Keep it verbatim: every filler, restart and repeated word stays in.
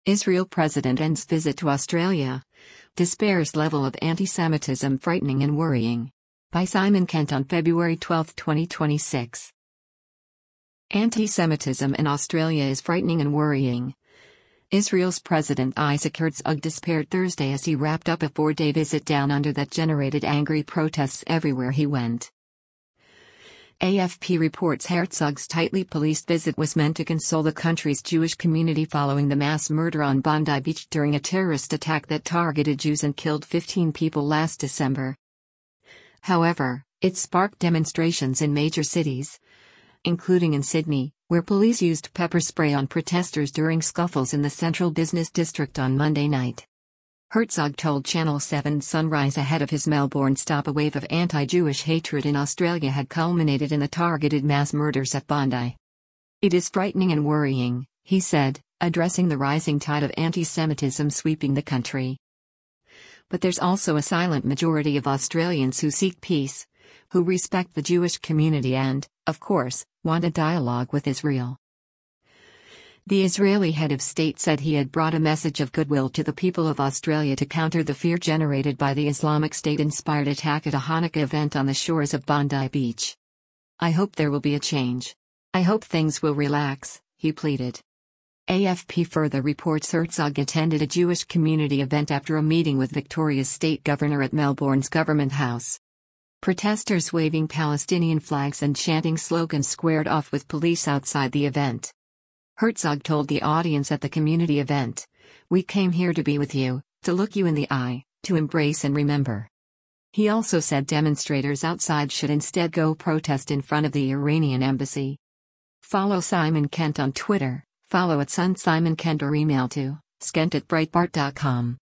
Israel President ends visit to Australia. Despairs level of anti-Semitism frightening and worrying. By Simon Kent on February twelfth, twenty twenty-six. Anti-Semitism in Australia is frightening and worrying. Israel's President Isaac Herzog despaired Thursday as he wrapped up a four-day visit down under that generated angry protests everywhere he went. A F P reports Herzog's tightly policed visit was meant to console the country's Jewish community following the mass murder on Bondi Beach during a terrorist attack that targeted Jews and killed fifteen people last December. However, it sparked demonstrations in major cities, including in Sydney, where police used pepper spray on protesters during scuffles in the central business district on Monday night. Herzog told Channel seven Sunrise ahead of his Melbourne stop a wave of anti-Jewish hatred in Australia had culminated in the targeted mass murders at Bondi. "It is frightening and worrying," he said, addressing the rising tide of anti-Semitism sweeping the country. "But there's also a silent majority of Australians who seek peace, who respect the Jewish community and, of course, want a dialogue with Israel." The Israeli head of state said he had brought a message of goodwill to the people of Australia to counter the fear generated by the Islamic State-inspired attack at a Hanukkah event on the shores of Bondi Beach. "I hope there will be a change. I hope things will relax," he pleaded. A F P further reports Herzog attended a Jewish community event after a meeting with Victoria's state governor at Melbourne's Government House. Protesters waving Palestinian flags and chanting slogans squared off with police outside the event. Herzog told the audience at the community event, "We came here to be with you, to look you in the eye, to embrace and remember." He also said demonstrators outside should instead go protest in front of the Iranian embassy. Follow Simon Kent on Twitter, follow at Sun Simon Kent or email to skent at breitbart dot com.